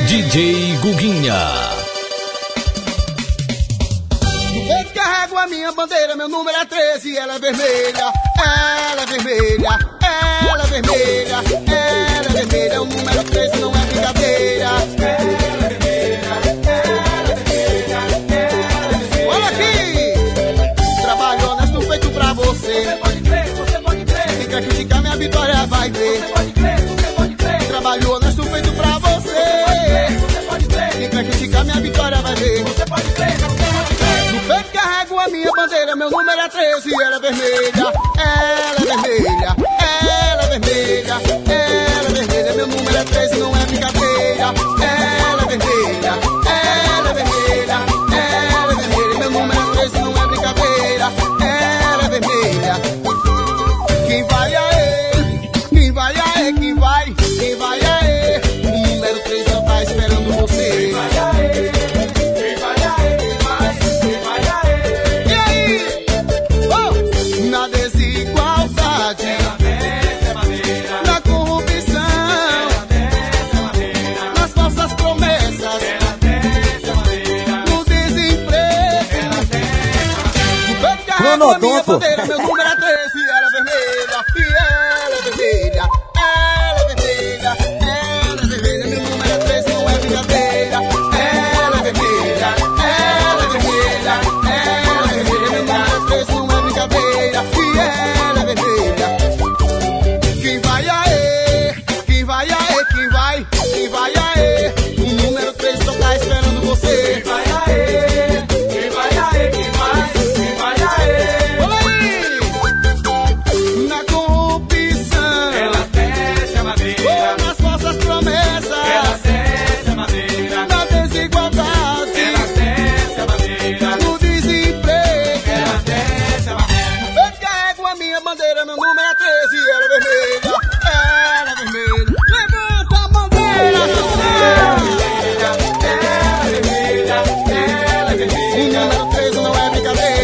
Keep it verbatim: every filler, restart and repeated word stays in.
D J Guguinha. Eu carrego a minha bandeira, meu número é treze, ela é vermelha, ela é vermelha, ela é vermelha, ela é vermelha, o número treze não é brincadeira. Ela é vermelha, ela é vermelha, ela é vermelha. Olha aqui! Trabalho honesto feito pra você. Você pode crer, você pode crer. Quem quer criticar minha vitória vai ver. Você pode crer, você pode crer. Trabalho honesto feito pra você. Você pode crer, quem quer criticar minha vitória vai ver. Você pode crer, você pode crer. No peito carrego a minha bandeira, meu número é treze, ela é vermelha, ela é vermelha, ela é vermelha, ela é vermelha, meu número é treze, não é brincadeira. Ela é vermelha, ela é vermelha, ela é vermelha, meu número é treze, não é brincadeira. Ela é vermelha. Quem vai aê, quem vai aê, quem vai, quem vai aê, o número treze só tá esperando você. Quem vai aê, quem vai aê, quem vai, quem vai aê. E aí? Oh! Na desigualdade, ela desce a madeira. Na corrupção, ela desce a madeira. Nas falsas promessas, ela desce a madeira. No desemprego, ela desce a madeira. No peito carrego a minha bandeira, meu número é treze, ela é vermelha, e ela é vermelha, ela é vermelha, ela é vermelha, meu número é treze, não é brincadeira. Ela é vermelha, ela é vermelha, ela é vermelha, meu número é treze, não é brincadeira. E ela é vermelha. Quem vai aê, quem vai aê, quem vai, quem vai aê, o número treze só tá esperando você. Quem vai aê, quem vai aê, quem vai, quem vai aê. Olha aí! Na corrupção, ela desce a madeira. Oh, nas falsas promessas, ela desce a madeira. Na desigualdade, ela desce a madeira. No desemprego, ela desce a madeira. Eu carrego a minha bandeira, meu número é treze, ela é vermelha, ela é vermelha. Levanta a bandeira, ela é vermelha, ela é vermelha, ela é vermelha. O número treze não é brincadeira.